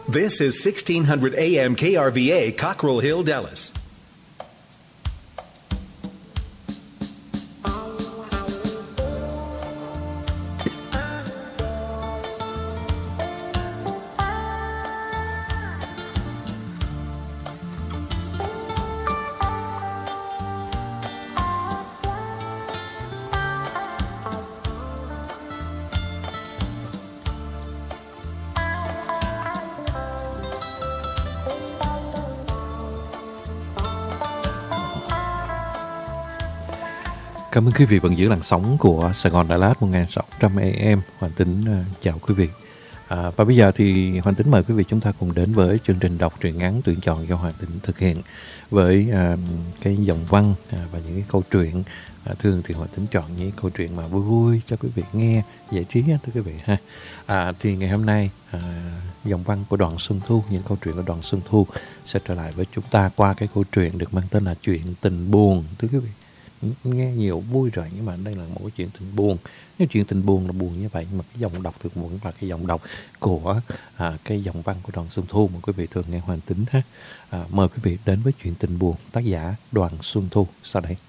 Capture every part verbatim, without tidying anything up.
This is sixteen hundred A M K R V A, Cockrell Hill, Dallas. Cảm ơn quý vị vẫn giữ làn sóng của Sài Gòn Đà Lạt một nghìn sáu trăm A M. Hoàng Tính uh, chào quý vị. À, và bây giờ thì Hoàng Tính mời quý vị chúng ta cùng đến với chương trình đọc truyện ngắn tuyển chọn do Hoàng Tính thực hiện với uh, cái dòng văn uh, và những cái câu chuyện. Uh, thường thì Hoàng Tính chọn những câu chuyện mà vui vui cho quý vị nghe, giải trí á, thưa quý vị ha. À, thì ngày hôm nay uh, dòng văn của Đoàn Xuân Thu, những câu chuyện của Đoàn Xuân Thu sẽ trở lại với chúng ta qua cái câu chuyện được mang tên là Chuyện Tình Buồn, thưa quý vị. Nghe nhiều vui rồi, nhưng mà đây là một cái chuyện tình buồn. Nếu chuyện tình buồn là buồn như vậy, mà cái dòng đọc thì vẫn là cái dòng đọc của à, cái dòng văn của Đoàn Xuân Thu mà quý vị thường nghe Hoàng Tính ha. À, mời quý vị đến với Chuyện Tình Buồn, tác giả Đoàn Xuân Thu sau đây.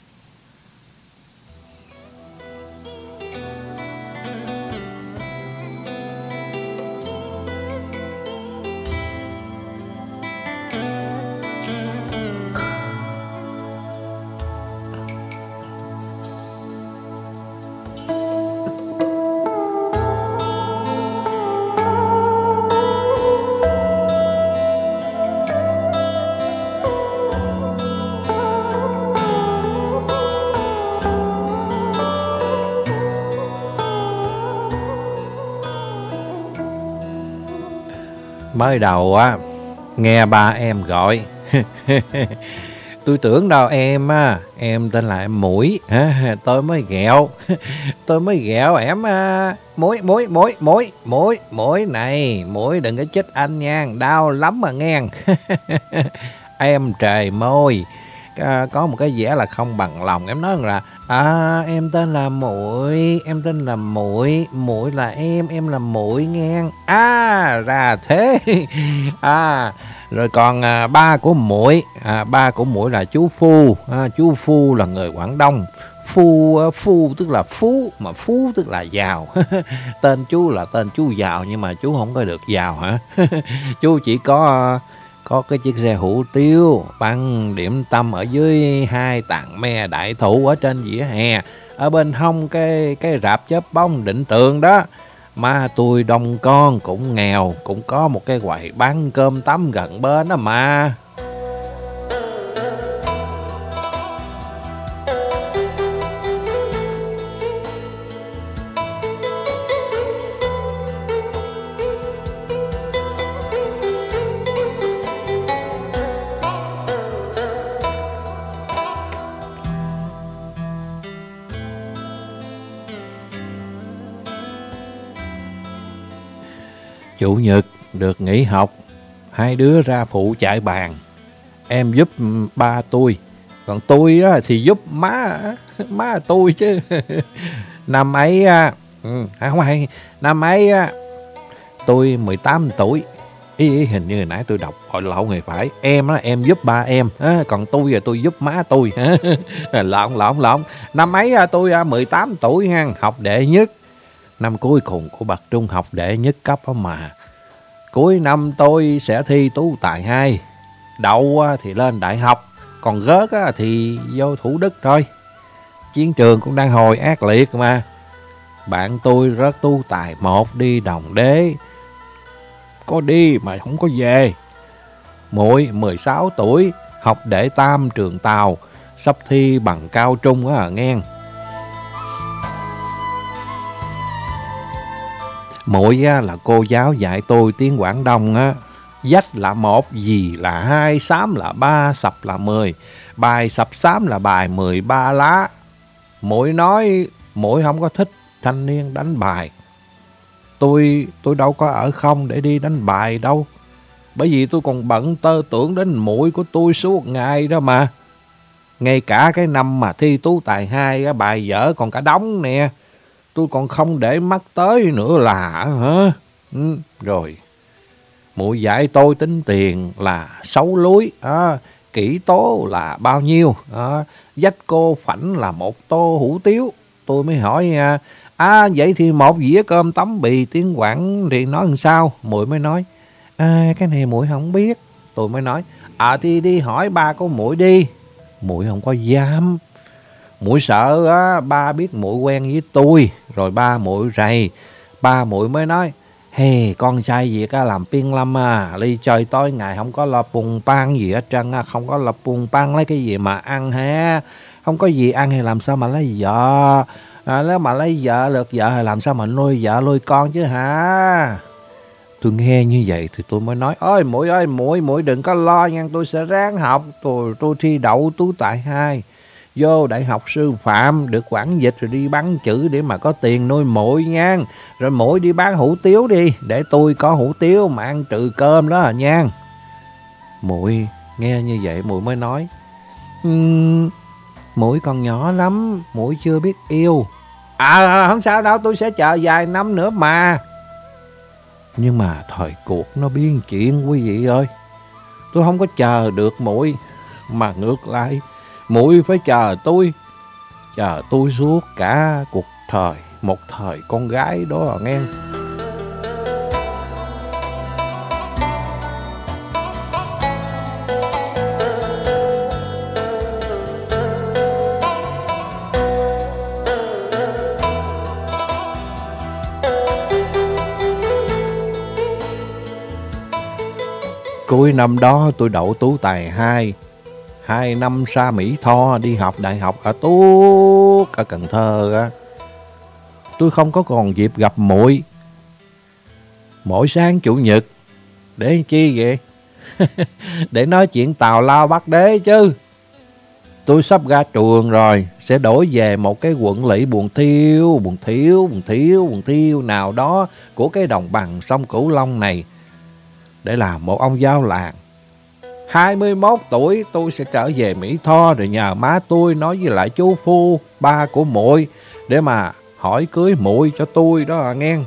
Mới đầu á, nghe ba em gọi tôi tưởng đâu em á, em tên là em Mũi, tôi mới ghẹo, tôi mới ghẹo em á, Mũi, Mũi, Mũi, Mũi, Mũi, Mũi này, Mũi đừng có chích anh nha, đau lắm mà nghe. Em trời môi, có một cái vẻ là không bằng lòng, em nói là à, em tên là Mũi, em tên là Mũi, Mũi là em, em là Mũi nghe. À, ra thế. À, rồi còn à, ba của Mũi, à, ba của Mũi là chú Phu, à, chú Phu là người Quảng Đông. Phu, Phu tức là phú, mà phú tức là giàu. Tên chú là tên chú giàu, nhưng mà chú không có được giàu hả? Chú chỉ có có cái chiếc xe hủ tiếu bằng điểm tâm ở dưới hai tảng me đại thụ ở trên vỉa hè, ở bên hông cái cái rạp chớp bông Định Tường đó. Mà tôi đông con cũng nghèo, cũng có một cái quầy bán cơm tấm gần bên đó mà. Chủ nhật được nghỉ học, hai đứa ra phụ chạy bàn. Em giúp ba tôi, còn tôi thì giúp má má tôi chứ. Năm ấy ừ, không hay, năm ấy tôi mười tám tuổi. Ý, ý hình như hồi nãy tôi đọc gọi lộn người phải. Em á, em giúp ba em, còn tôi là tôi giúp má tôi. Lộn lộn lộn. Năm ấy tôi mười tám tuổi ha, học đệ nhất. Năm cuối cùng của bậc trung học đệ nhất cấp đó mà. Cuối năm tôi sẽ thi tú tài hai. Đậu thì lên đại học, còn rớt thì vô Thủ Đức thôi. Chiến trường cũng đang hồi ác liệt mà. Bạn tôi rớt tú tài một đi Đồng Đế. Có đi mà không có về. Muội mười sáu tuổi, học đệ tam trường Tàu, sắp thi bằng cao trung á nghe. Muội là cô giáo dạy tôi tiếng Quảng Đông á. Dách là một, dì là hai, xám là ba, sập là mười. Bài sập xám là bài mười ba lá. Muội nói muội không có thích thanh niên đánh bài. Tôi tôi đâu có ở không để đi đánh bài đâu. Bởi vì tôi còn bận tơ tưởng đến muội của tôi suốt ngày đó mà. Ngay cả cái năm mà thi tú tài hai, bài vở còn cả đống nè, tôi còn không để mắt tới nữa là hả? Ừ, rồi Muội dạy tôi tính tiền là sáu lúi, à, kỹ tố là bao nhiêu, à, dách cô phảnh là một tô hủ tiếu. Tôi mới hỏi, à, à vậy thì một dĩa cơm tấm bì tiếng Quảng thì nói làm sao? Muội mới nói, à, cái này muội không biết. Tôi mới nói, à thì đi hỏi ba của muội đi. Muội không có dám. Muội sợ á, ba biết muội quen với tôi, rồi ba muội rầy. Ba muội mới nói, hey, con trai việc á, làm phiền lắm à, ly trời tối ngày không có lo bùng pan gì hết trơn á, không có lo bùng pan lấy cái gì mà ăn ha, không có gì ăn thì làm sao mà lấy vợ, à, nếu mà lấy vợ được vợ thì làm sao mà nuôi vợ nuôi con chứ hả? Tôi nghe như vậy thì tôi mới nói, ôi muội ơi, muội muội đừng có lo nha, tôi sẽ ráng học, tôi tôi thi đậu tú tài hai, vô đại học sư phạm, được quản dịch rồi đi bán chữ để mà có tiền nuôi muội nha. Rồi muội đi bán hủ tiếu đi, để tôi có hủ tiếu mà ăn trừ cơm đó à nha. Muội nghe như vậy muội mới nói, um, muội còn nhỏ lắm, muội chưa biết yêu. À không sao đâu, tôi sẽ chờ vài năm nữa mà. Nhưng mà thời cuộc nó biến chuyển quý vị ơi. Tôi không có chờ được muội, mà ngược lại muội phải chờ tôi. Chờ tôi suốt cả cuộc thời, một thời con gái đó à nghe. Cuối năm đó tôi đậu tú tài hai, hai năm ra Mỹ Tho đi học đại học ở Tuốt ở Cần Thơ á. Tôi không có còn dịp gặp muội. Mỗi sáng chủ nhật để chi vậy? Để nói chuyện tào lao bắt đế chứ. Tôi sắp ra trường rồi, sẽ đổi về một cái quận lỵ buồn thiêu, buồn thiêu, buồn thiêu, buồn thiêu nào đó của cái đồng bằng sông Cửu Long này để làm một ông giáo làng. hai mươi mốt tuổi tôi sẽ trở về Mỹ Tho, rồi nhờ má tôi nói với lại chú Phu, ba của muội, để mà hỏi cưới muội cho tôi đó à nghe.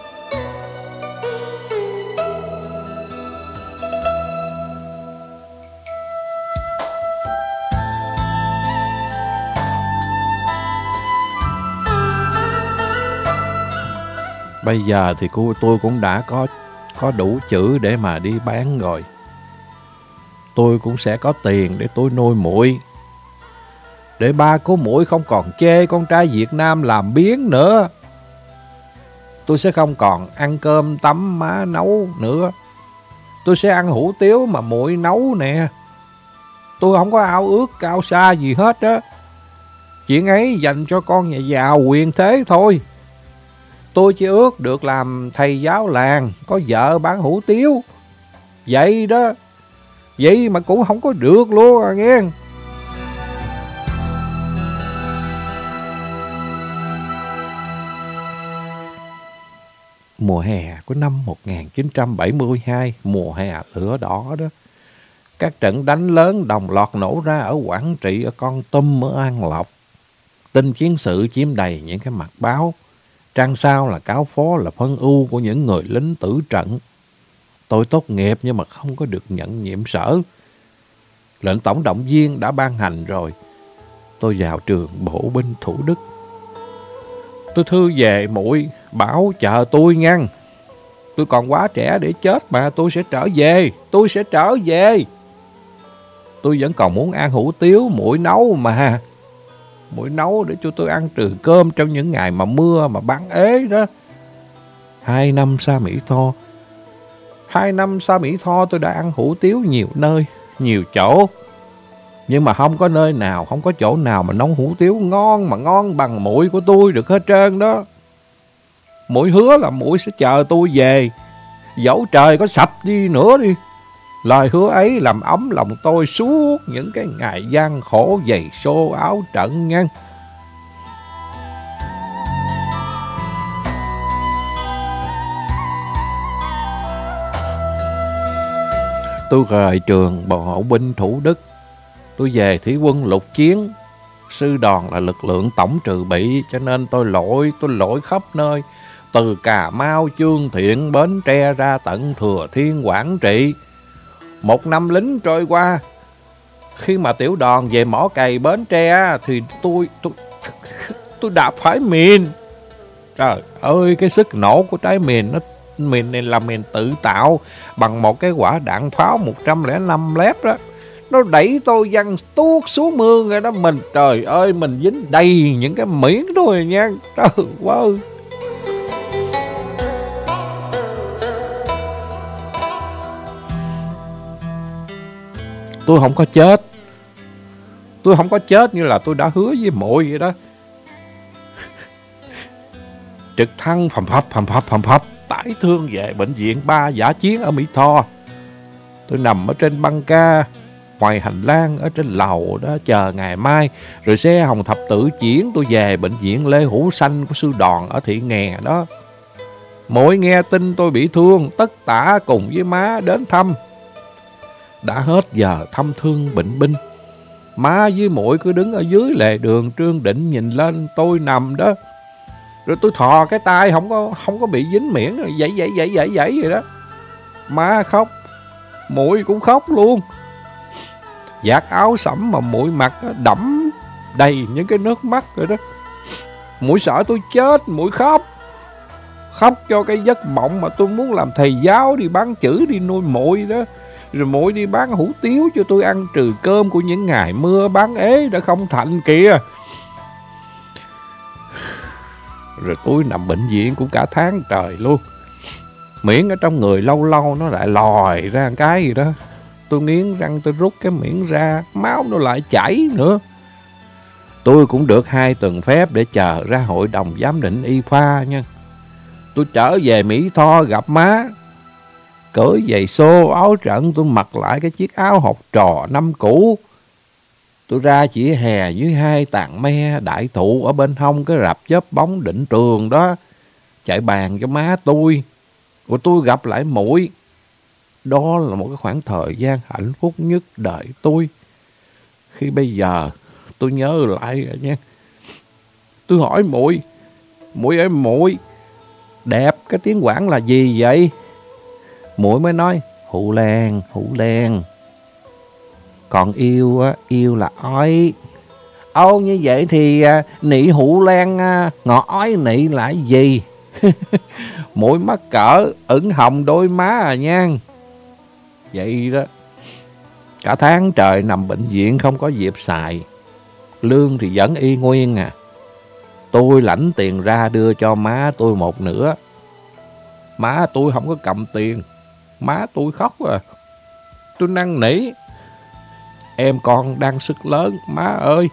Bây giờ thì cô tôi cũng đã có có đủ chữ để mà đi bán rồi. Tôi cũng sẽ có tiền để tôi nuôi muội, để ba của muội không còn chê con trai Việt Nam làm biếng nữa. Tôi sẽ không còn ăn cơm tấm má nấu nữa. Tôi sẽ ăn hủ tiếu mà muội nấu nè. Tôi không có ao ước cao xa gì hết á. Chuyện ấy dành cho con nhà giàu quyền thế thôi. Tôi chỉ ước được làm thầy giáo làng, có vợ bán hủ tiếu. Vậy đó. Vậy mà cũng không có được luôn à nghe. Mùa hè của năm một nghìn chín trăm bảy mươi hai, mùa hè lửa đỏ đó. Các trận đánh lớn đồng loạt nổ ra ở Quảng Trị, ở Kon Tum, ở An Lộc. Tin chiến sự chiếm đầy những cái mặt báo. Trang sau là cáo phó, là phân ưu của những người lính tử trận. Tôi tốt nghiệp nhưng mà không có được nhận nhiệm sở. Lệnh tổng động viên đã ban hành rồi. Tôi vào trường bộ binh Thủ Đức. Tôi thư về muội, bảo chờ tôi nha. Tôi còn quá trẻ để chết mà, tôi sẽ trở về, tôi sẽ trở về. Tôi vẫn còn muốn ăn hủ tiếu muội nấu mà. Muội nấu để cho tôi ăn trừ cơm trong những ngày mà mưa mà bán ế đó. Hai năm xa Mỹ Tho. Hai năm xa Mỹ Tho tôi đã ăn hủ tiếu nhiều nơi, nhiều chỗ. Nhưng mà không có nơi nào, không có chỗ nào mà nấu hủ tiếu ngon mà ngon bằng muội của tôi được hết trơn đó. Muội hứa là muội sẽ chờ tôi về, dẫu trời có sập đi nữa đi. Lời hứa ấy làm ấm lòng tôi suốt những cái ngày gian khổ giày xô áo trận nha. Tôi rời trường bộ binh Thủ Đức. Tôi về thủy quân lục chiến. Sư đoàn là lực lượng tổng trừ bị, cho nên tôi lội, tôi lội khắp nơi. từ Cà Mau, Chương Thiện, Bến Tre ra tận Thừa Thiên, Quảng Trị. Một năm lính trôi qua, khi mà tiểu đoàn về mỏ cày Bến Tre thì tôi tôi tôi đạp phải mìn. Trời ơi, cái sức nổ của trái mìn nó mìn này là mìn tự tạo bằng một cái quả đạn pháo một trăm lẻ năm lép đó. Nó đẩy tôi văng tuốt xuống mương rồi đó mình. Trời ơi, mình dính đầy những cái miếng thôi nha. Trời ơi. Tôi không có chết. Tôi không có chết như là tôi đã hứa với muội vậy đó. Trực thăng phầm phập phầm phập phầm phập tải thương về bệnh viện ba dã chiến ở Mỹ Tho. Tôi nằm ở trên băng ca ngoài hành lang ở trên lầu đó, chờ ngày mai rồi xe Hồng Thập Tự chuyển tôi về bệnh viện Lê Hữu Sanh của sư đoàn ở Thị Nghè đó. Muội nghe tin tôi bị thương, tất tả cùng với má đến thăm. Đã hết giờ thăm thương bệnh binh, má với muội cứ đứng ở dưới lề đường Trương Định nhìn lên tôi nằm đó. Rồi tôi thò cái tay không có không có bị dính miệng, rồi dãy dãy dãy dãy dãy vậy đó. Má khóc, muội cũng khóc luôn. Vạt áo sẫm mà muội mặc đẫm đầy những cái nước mắt rồi đó. Muội sợ tôi chết, muội khóc. Khóc cho cái giấc mộng mà tôi muốn làm thầy giáo đi bán chữ đi nuôi muội đó. Rồi muội đi bán hủ tiếu cho tôi ăn trừ cơm của những ngày mưa bán ế đã không thành kìa. Rồi tôi nằm bệnh viện cũng cả tháng trời luôn. Miệng ở trong người lâu lâu nó lại lòi ra một cái gì đó. Tôi nghiến răng tôi rút cái miệng ra, máu nó lại chảy nữa. Tôi cũng được hai tuần phép để chờ ra hội đồng giám định y khoa nha. Tôi trở về Mỹ Tho gặp má. Cởi giày xô áo trận, tôi mặc lại cái chiếc áo học trò năm cũ. Tôi ra chỉ hè dưới hai tàn me đại thụ ở bên hông cái rạp chớp bóng Định Trường đó, chạy bàn cho má tôi. Rồi tôi gặp lại muội. Đó là một cái khoảng thời gian hạnh phúc nhất đời tôi. Khi bây giờ tôi nhớ lại rồi nha. Tôi hỏi muội, muội ơi muội, đẹp cái tiếng Quảng là gì vậy? Muội mới nói, Hụ Len, Hụ Len. Còn yêu á, yêu là ói. Âu như vậy thì à, nị Hụ Len à, ngọ ói nị là gì? Muội mắc cỡ, ửng hồng đôi má à nha. Vậy đó. Cả tháng trời nằm bệnh viện không có dịp xài. Lương thì vẫn y nguyên à. Tôi lãnh tiền ra đưa cho má tôi một nửa. Má tôi không có cầm tiền. Má tôi khóc à. Tôi năn nỉ. Em con đang sức lớn, má ơi.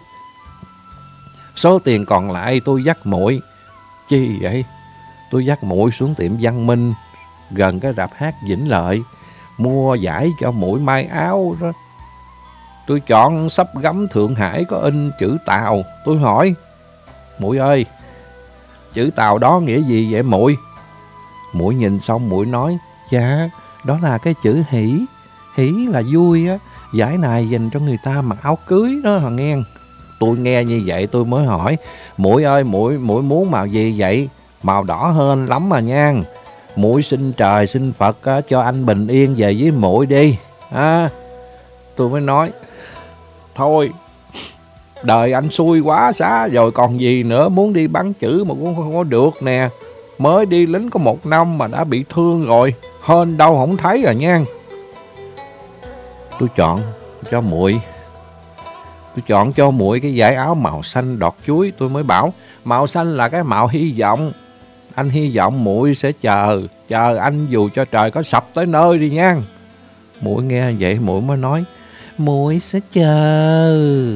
Số tiền còn lại tôi dắt muội. Chi vậy? Tôi dắt muội xuống tiệm Văn Minh gần cái rạp hát Vĩnh Lợi, mua vải cho muội may áo đó. Tôi chọn sắp gấm Thượng Hải có in chữ Tàu. Tôi hỏi, muội ơi, chữ Tàu đó nghĩa gì vậy muội? Muội nhìn xong muội nói, dạ, đó là cái chữ hỷ. Hỷ là vui á. Vải này dành cho người ta mặc áo cưới đó hả nghe. Tôi nghe như vậy tôi mới hỏi, muội ơi, muội muội muốn màu gì vậy? Màu đỏ hơn lắm mà nha. Muội xin trời xin Phật á, cho anh bình yên về với muội đi. À, tôi mới nói, thôi, đời anh xui quá xá rồi còn gì nữa. Muốn đi bắn chữ mà cũng không có được nè. Mới đi lính có một năm mà đã bị thương rồi. Hên đâu không thấy rồi nha. Tôi chọn cho muội Tôi chọn cho muội cái dải áo màu xanh đọt chuối. Tôi mới bảo màu xanh là cái màu hy vọng. Anh hy vọng muội sẽ chờ Chờ anh dù cho trời có sập tới nơi đi nha. Muội nghe vậy muội mới nói, muội sẽ chờ.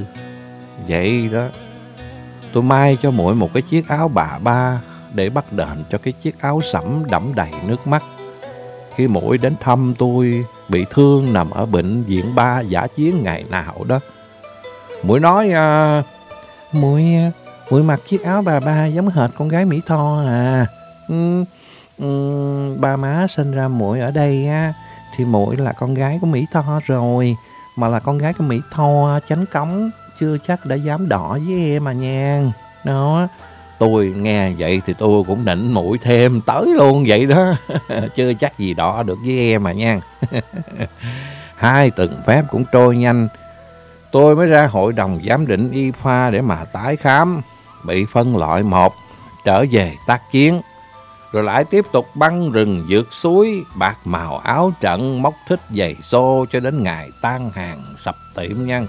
Vậy đó. Tôi may cho muội một cái chiếc áo bà ba để bắt đền cho cái chiếc áo sẫm đẫm đầy nước mắt. Khi muội đến thăm tôi bị thương nằm ở bệnh viện ba dã chiến ngày nào đó, muội nói, à, muội muội mặc chiếc áo bà ba giống hệt con gái Mỹ Tho à. Ừ, ừ, ba má sinh ra muội ở đây á, thì muội là con gái của Mỹ Tho rồi. Mà là con gái của Mỹ Tho chánh cống, chưa chắc đã dám đỏ với em mà nha. Đó, Tôi nghe vậy thì tôi cũng nịnh mũi thêm tới luôn vậy đó. Chưa chắc gì đọ được với em mà nha. Hai tuần phép cũng trôi nhanh. Tôi mới ra hội đồng giám định y khoa để mà tái khám. Bị phân loại một, trở về tác chiến. Rồi lại tiếp tục băng rừng vượt suối, bạc màu áo trận, móc thích giày xô cho đến ngày tan hàng sập tiệm nha.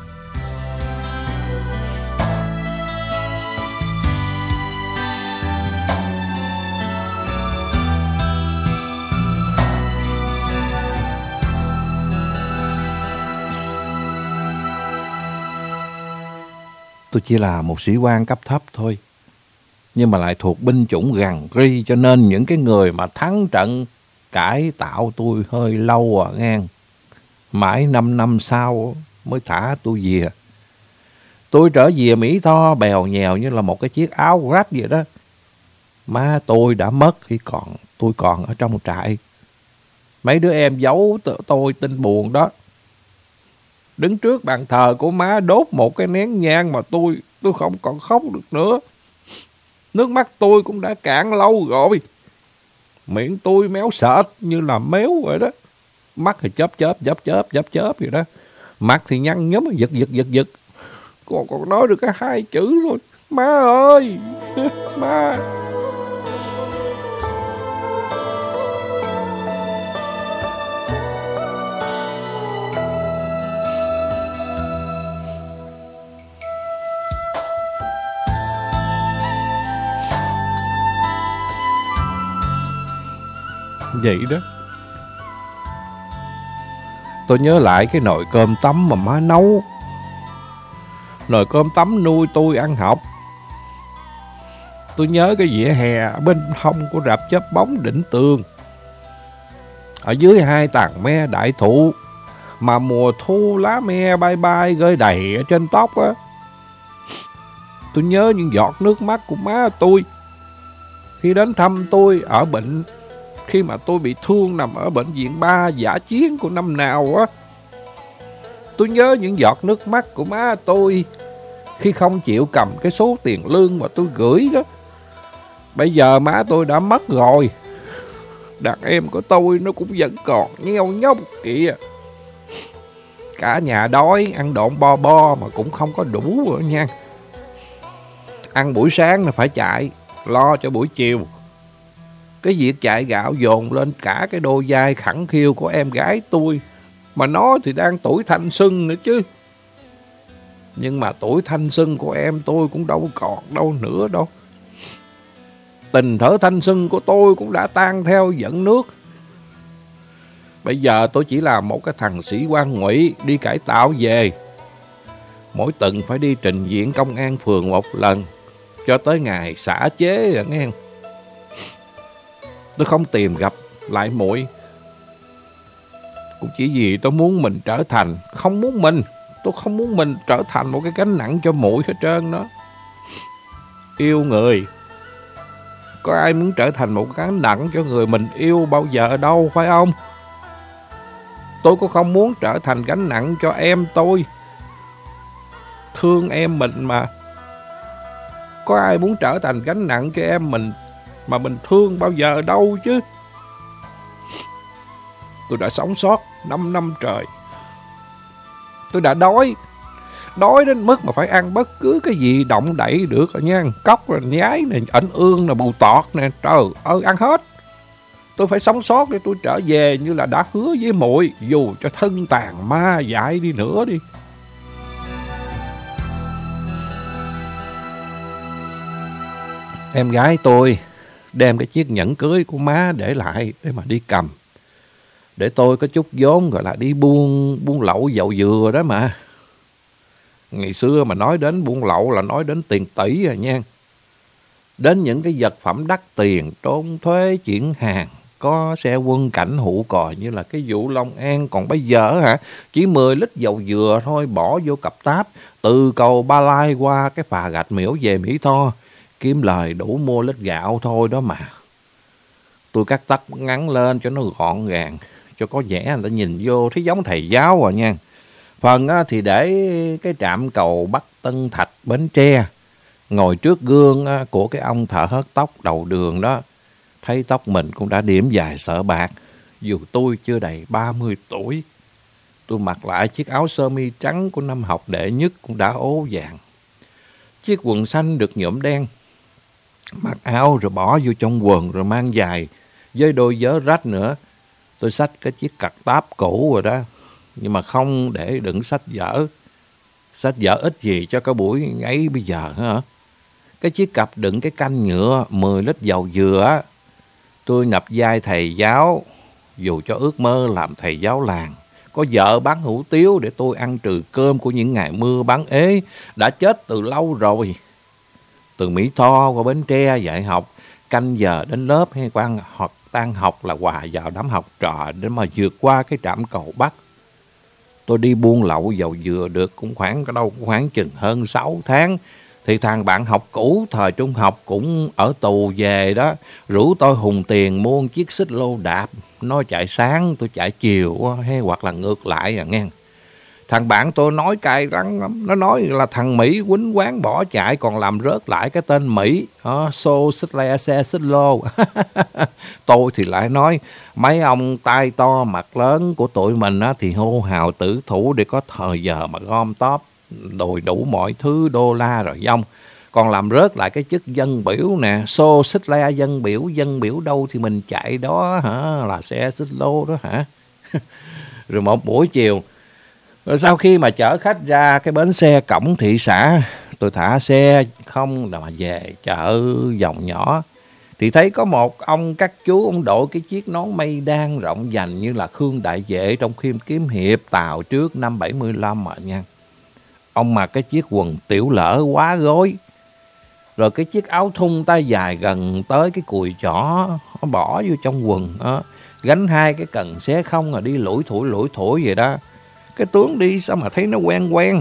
Tôi chỉ là một sĩ quan cấp thấp thôi, nhưng mà lại thuộc binh chủng gằn ri, cho nên những cái người mà thắng trận cải tạo tôi hơi lâu à ngang. Mãi năm năm sau mới thả tôi về. Tôi trở về Mỹ Tho bèo nhèo như là một cái chiếc áo rách vậy đó. Má tôi đã mất khi còn tôi còn ở trong trại. Mấy đứa em giấu tôi tin buồn đó. Đứng trước bàn thờ của má đốt một cái nén nhang mà tôi tôi không còn khóc được nữa. Nước mắt tôi cũng đã cạn lâu rồi. Miệng tôi méo sệt như là méo vậy đó. Mắt thì chớp chớp chớp chớp chớp chớp vậy đó. Mặt thì nhăn nhúm giật giật giật giật. Còn còn nói được cái hai chữ thôi. Má ơi, má. Vậy đó. Tôi nhớ lại cái nồi cơm tấm mà má nấu. Nồi cơm tấm nuôi tôi ăn học. Tôi nhớ cái vỉa hè bên hông của rạp chớp bóng đỉnh tường. Ở dưới hai tàn me đại thụ mà mùa thu lá me bay bay rơi đầy ở trên tóc á. Tôi nhớ những giọt nước mắt của má tôi khi đến thăm tôi ở bệnh, khi mà tôi bị thương nằm ở bệnh viện ba dã chiến của năm nào á. Tôi nhớ những giọt nước mắt của má tôi khi không chịu cầm cái số tiền lương mà tôi gửi đó. Bây giờ má tôi đã mất rồi. Đàn em của tôi nó cũng vẫn còn nheo nhóc kìa. Cả nhà đói, ăn độn bo bo mà cũng không có đủ nữa nha. Ăn buổi sáng là phải chạy, lo cho buổi chiều. Cái việc chạy gạo dồn lên cả cái đôi vai khẳng khiu của em gái tôi. Mà nó thì đang tuổi thanh xuân nữa chứ. Nhưng mà tuổi thanh xuân của em tôi cũng đâu còn đâu nữa đâu. Tình thở thanh xuân của tôi cũng đã tan theo dẫn nước. Bây giờ tôi chỉ là một cái thằng sĩ quan ngụy đi cải tạo về. Mỗi tuần phải đi trình diện công an phường một lần, cho tới ngày xả chế rồi nghe. Tôi không tìm gặp lại muội cũng chỉ vì tôi muốn mình trở thành, không muốn mình, tôi không muốn mình trở thành một cái gánh nặng cho muội hết trơn đó. Yêu người, có ai muốn trở thành một cái gánh nặng cho người mình yêu bao giờ đâu, phải không? Tôi cũng không muốn trở thành gánh nặng cho em tôi. Thương em mình mà. Có ai muốn trở thành gánh nặng cho em mình mà mình thương bao giờ đâu chứ. Tôi đã sống sót năm năm trời. Tôi đã đói. Đói đến mức mà phải ăn bất cứ cái gì động đậy được rồi nha. Cóc rồi nhái này, ảnh ương nè, bù tọt nè. Trời ơi, ăn hết. Tôi phải sống sót để tôi trở về như là đã hứa với muội, dù cho thân tàn ma dại đi nữa đi. Em gái tôi đem cái chiếc nhẫn cưới của má để lại để mà đi cầm. Để tôi có chút vốn gọi là đi buôn buôn lậu dầu dừa đó mà. Ngày xưa mà nói đến buôn lậu là nói đến tiền tỷ rồi nha. Đến những cái vật phẩm đắt tiền, trốn thuế, chuyển hàng, có xe quân cảnh hụ còi như là cái vụ Long An. Còn bây giờ hả, chỉ mười lít dầu dừa thôi bỏ vô cặp táp, từ cầu Ba Lai qua cái phà Gạch Miễu về Mỹ Tho, kiếm lời đủ mua lít gạo thôi đó mà. Tôi cắt tóc ngắn lên cho nó gọn gàng, cho có vẻ người ta nhìn vô thấy giống thầy giáo rồi nha. Phần thì để cái trạm cầu Bắc Tân Thạch Bến Tre, Ngồi trước gương á, của cái ông thợ hớt tóc đầu đường đó, thấy tóc mình cũng đã điểm dài sợ bạc. Dù tôi chưa đầy ba mươi tuổi, tôi mặc lại chiếc áo sơ mi trắng của năm học đệ nhất cũng đã ố vàng. Chiếc quần xanh được nhuộm đen. Mặc áo rồi bỏ vô trong quần rồi mang dài, với đôi vớ rách nữa. Tôi xách cái chiếc cặp táp cũ rồi đó, nhưng mà không để đựng sách vở. Sách vở ít gì cho cái buổi ấy bây giờ hả? Cái chiếc cặp đựng cái canh nhựa mười lít dầu dừa. Tôi nhập vai thầy giáo, dù cho ước mơ làm thầy giáo làng. Có vợ bán hủ tiếu để tôi ăn trừ cơm của những ngày mưa bán ế đã chết từ lâu rồi. Từ Mỹ Tho qua Bến Tre dạy học, canh giờ đến lớp hay quan hoặc tan học là hòa vào đám học trò để mà vượt qua cái trạm cầu Bắc. Tôi đi buôn lậu dầu dừa được cũng khoảng đâu khoảng chừng hơn sáu tháng. Thì thằng bạn học cũ thời trung học cũng ở tù về đó, rủ tôi hùng tiền mua một chiếc xích lô đạp. Nó chạy sáng, tôi chạy chiều hay hoặc là ngược lại à nghe. Thằng bạn tôi nói cay rắn lắm. Nó nói là thằng Mỹ quýnh quán bỏ chạy còn làm rớt lại cái tên Mỹ. Đó, xô xích le xe xích lô. Tôi thì lại nói mấy ông tay to mặt lớn của tụi mình á, thì hô hào tử thủ để có thời giờ mà gom tóp đòi đủ mọi thứ đô la rồi dông. Còn làm rớt lại cái chức dân biểu nè, xô xích le dân biểu, dân biểu đâu thì mình chạy đó hả, là xe xích lô đó hả. Rồi một buổi chiều, rồi sau khi mà chở khách ra cái bến xe cổng thị xã, tôi thả xe không mà về chợ Dòng Nhỏ, thì thấy có một ông các chú, ông đội cái chiếc nón mây đan rộng vành như là Khương Đại Vệ trong phim kiếm hiệp Tàu trước năm bảy mươi lăm mà nha. Ông mặc cái chiếc quần tiểu lỡ quá gối, rồi cái chiếc áo thun tay dài gần tới cái cùi chỏ, nó bỏ vô trong quần đó, gánh hai cái cần xé không rồi đi lủi thủi lủi thủi vậy đó. Cái tướng đi sao mà thấy nó quen quen.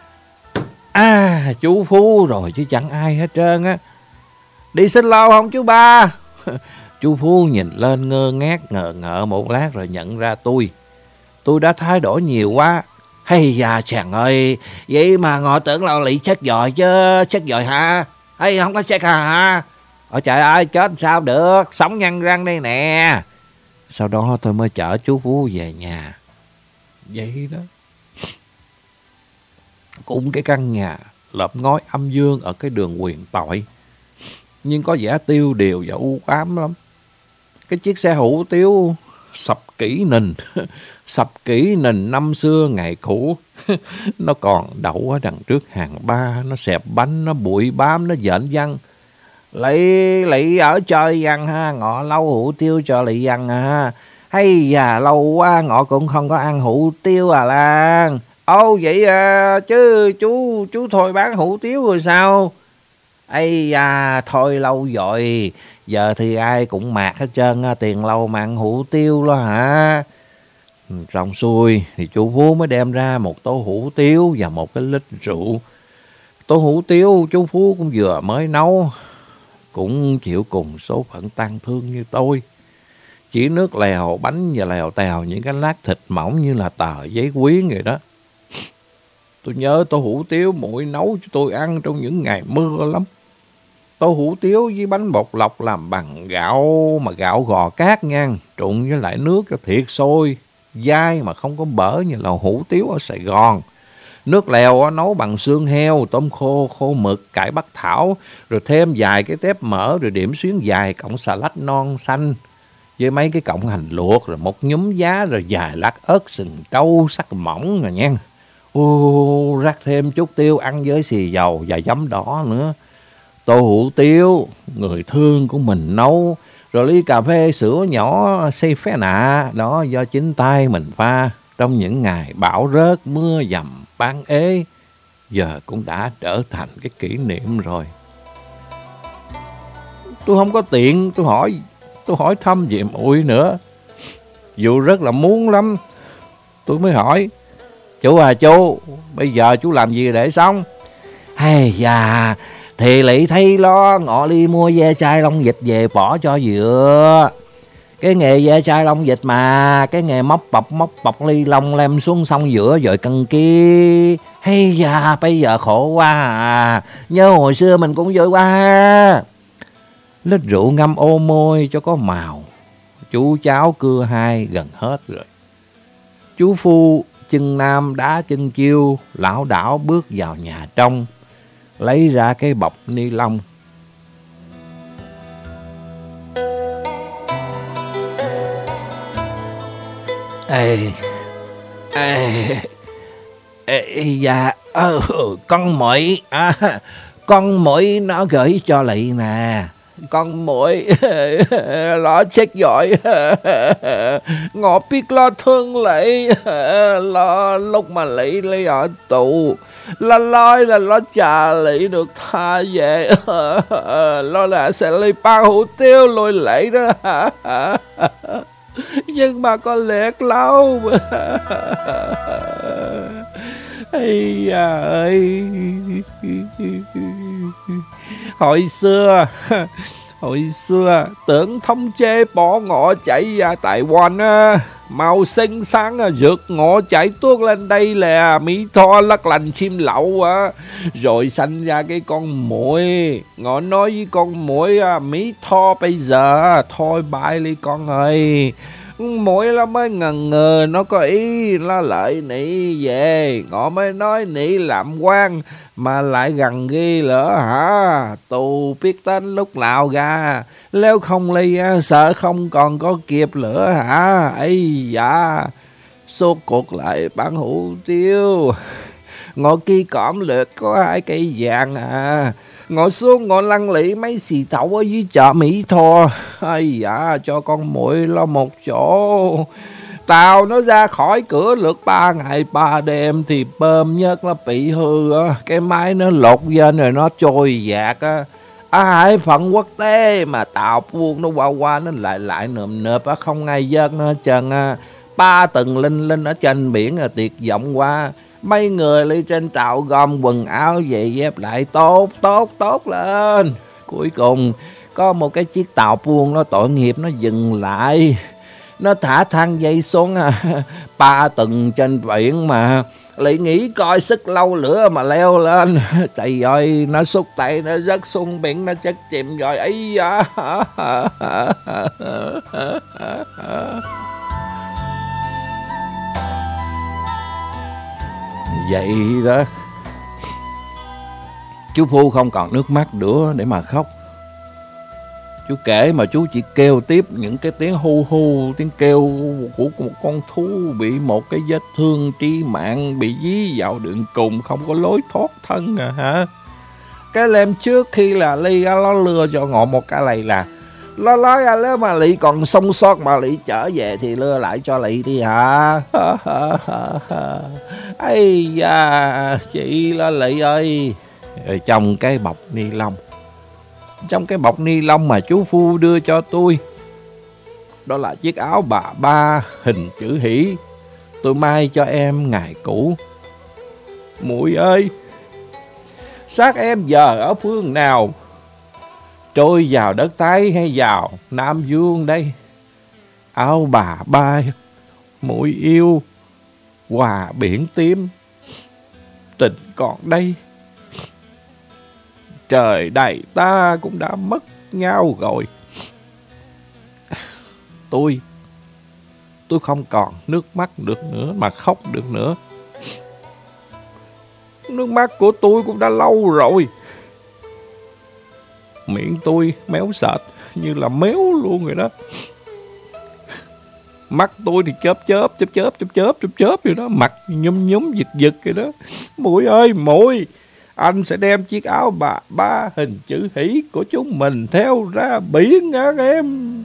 À, chú Phú rồi chứ chẳng ai hết trơn á. Đi xích lô không chú ba? Chú Phú nhìn lên ngơ ngác ngờ ngợ một lát rồi nhận ra tôi. Tôi đã thay đổi nhiều quá. Hay da chàng ơi, vậy mà ngọ tưởng là lị chết giỏi chứ, chết giỏi hả? Hay không có chết hả? Ôi trời ơi, chết sao được, sống nhăn răng đây nè. Sau đó tôi mới chở chú Phú về nhà. Vậy đó. Cũng cái căn nhà lợp ngói âm dương ở cái đường Quyền Tội, nhưng có vẻ tiêu điều và u ám lắm. Cái chiếc xe hủ tiếu sập kỹ nình, sập kỹ nình năm xưa ngày cũ. Nó còn đậu ở đằng trước hàng ba, nó xẹp bánh, nó bụi bám, nó dễn văng. Lị, lị ở chơi văn ha, ngọ lâu hủ tiếu cho lị văn ha. Hay da, lâu quá ngọ cũng không có ăn hủ tiếu à Lan. Ô vậy à, chứ chú chú thôi bán hủ tiếu rồi sao? Ây da, thôi lâu rồi, giờ thì ai cũng mạt hết trơn, tiền lâu mà ăn hủ tiếu đó hả? Xong xuôi thì chú Phú mới đem ra một tô hủ tiếu và một cái lít rượu. Tô hủ tiếu chú Phú cũng vừa mới nấu, cũng chịu cùng số phận tang thương như tôi. Chỉ nước lèo bánh và lèo tèo những cái lát thịt mỏng như là tờ giấy quyến vậy đó. Tôi nhớ tô hủ tiếu muội nấu cho tôi ăn trong những ngày mưa lắm. Tô hủ tiếu với bánh bột lọc làm bằng gạo, mà gạo gò cát nha, trụng với lại nước cho thiệt sôi, dai mà không có bở như là hủ tiếu ở Sài Gòn. Nước lèo nấu bằng xương heo, tôm khô, khô mực, cải bắc thảo, rồi thêm vài cái tép mỡ, rồi điểm xuyến vài cọng xà lách non xanh, với mấy cái cọng hành luộc, rồi một nhúm giá, rồi vài lát ớt sừng trâu sắc mỏng rồi nha. Ô, rắc thêm chút tiêu ăn với xì dầu và giấm đỏ nữa. Tô hủ tiếu, người thương của mình nấu, rồi ly cà phê sữa nhỏ xây phé nạ, đó do chính tay mình pha trong những ngày bão rớt, mưa dầm, bán ế, giờ cũng đã trở thành cái kỷ niệm rồi. Tôi không có tiện, tôi hỏi, tôi hỏi thăm về muội nữa, dù rất là muốn lắm. Tôi mới hỏi, chú à chú, bây giờ chú làm gì để sống? Hay da, thì lị thấy lo ngọ ly mua ve chai lông vịt về bỏ cho vừa. Cái nghề ve chai lông vịt mà, cái nghề móc bọc móc bọc ly lông lem xuống sông giữa rồi cân kia. Hay da, bây giờ khổ quá à. Nhớ hồi xưa mình cũng vui quá. Lít rượu ngâm ô môi cho có màu. Chú cháu cưa hai gần hết rồi. Chú Phu chân nam đá chân chiêu, lão đảo bước vào nhà trong, lấy ra cái bọc ni lông. Ê, ê, ê, dạ, ờ, con muội, à, con muội nó gửi cho Lị nè. Con muội nó chết giỏi, ngọ biết lo thương Lị, lo lúc mà Lị Lị ở tù, lo nói là nó chờ Lị được tha về, lo là sẽ Lị ban hủ tiếu lôi Lị đó. Nhưng mà con liệt lâu. Ây da ơi. Hồi xưa Hồi xưa tưởng thống chế bỏ ngõ chạy ra Tài Quan á, màu xinh sáng rượt ngõ chạy tuốt lên đây là Mỹ Tho lắc lành chim lậu á. Rồi sanh ra cái con muội. Ngõ nói với con muội Mỹ Tho bây giờ thôi bye đi con ơi. Muội nó mới ngần ngừ, nó có ý nó lợi nị về. Ngọ mới nói nị làm quan mà lại gần ghi lỡ hả. Tù biết tên lúc nào ra, nếu không ly sợ không còn có kịp nữa hả. Ây da, suốt cuộc lại bán hủ tiếu. Ngọ kia cõm lượt có hai cây vàng à. Ngồi xuống ngồi lăn lị mấy xì thẩu ở dưới chợ Mỹ Tho. Ây da, cho con muội lo một chỗ. Tàu nó ra khỏi cửa lượt ba ngày ba đêm thì bơm nhất nó bị hư á, cái máy nó lột lên rồi nó trôi dạt á. Ở Hải phận quốc tế mà tàu buông nó qua qua nó lại lại nườm nượp á, không ai dân hết trơn á. Ba tầng linh linh ở trên biển là tuyệt vọng qua. Mấy người đi trên tàu gom quần áo về dép lại tốt tốt tốt lên. Cuối cùng có một cái chiếc tàu buông nó tội nghiệp nó dừng lại. Nó thả thang dây xuống ba tầng trên biển mà lại nghĩ coi sức lâu lửa mà leo lên. Trời ơi, nó xúc tay nó rớt xuống biển, nó chết chìm rồi. Ấy da. Vậy đó. Chú Phu không còn nước mắt nữa để mà khóc. Chú kể mà chú chỉ kêu tiếp những cái tiếng hu hu, tiếng kêu của một con thú bị một cái vết thương trí mạng, bị dí vào đường cùng, không có lối thoát thân à hả. Cái lem trước khi là Ly nó lừa cho Ngọ một cái này là nó nói là nếu mà Lị còn sống sót mà Lị trở về thì lừa lại cho Lị đi hả. Ây da, chị là Lị ơi. Trong cái bọc ni lông, trong cái bọc ni lông mà chú Phu đưa cho tôi, đó là chiếc áo bà ba hình chữ hỷ. Tôi may cho em ngày cũ. Muội ơi, xác em giờ ở phương nào? Trôi vào đất Tây hay vào Nam Dương đây? Áo bà ba muội yêu, hòa biển tím, tình còn đây. Trời đầy ta cũng đã mất nhau rồi. Tôi Tôi không còn nước mắt được nữa, mà khóc được nữa. Nước mắt của tôi cũng đã lâu rồi. Miệng tôi méo sệt như là méo luôn rồi đó. Mắt tôi thì chớp chớp chớp chớp chớp chớp chớp chớp vậy đó, mặt nhúm nhúm giật giật vậy đó. Muội ơi muội, anh sẽ đem chiếc áo bà ba hình chữ hỷ của chúng mình theo ra biển hả em?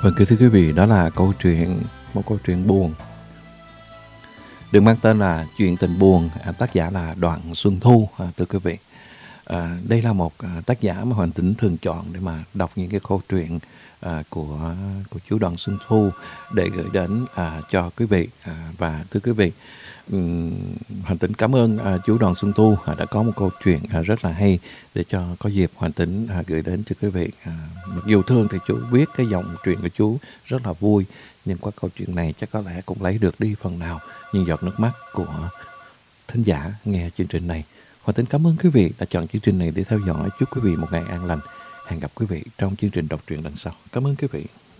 Vâng, kính thưa quý vị, đó là câu chuyện, một câu chuyện buồn được mang tên là Chuyện tình buồn, à, tác giả là Đoàn Xuân Thu, à, thưa quý vị. À, đây là một à, tác giả mà Hoàng Tính thường chọn để mà đọc những cái câu chuyện à, của của chú Đoàn Xuân Thu để gửi đến à, cho quý vị. À, và thưa quý vị, um, Hoàng Tính cảm ơn à, chú Đoàn Xuân Thu à, đã có một câu chuyện à, rất là hay để cho có dịp Hoàng Tính à, gửi đến cho quý vị. À, mặc dù thường thì chú viết cái dòng truyện của chú rất là vui, nhưng qua câu chuyện này chắc có lẽ cũng lấy được đi phần nào những giọt nước mắt của thính giả nghe chương trình này. Hoàng Tính cảm ơn quý vị đã chọn chương trình này để theo dõi. Chúc quý vị một ngày an lành. Hẹn gặp quý vị trong chương trình đọc truyện lần sau. Cảm ơn quý vị.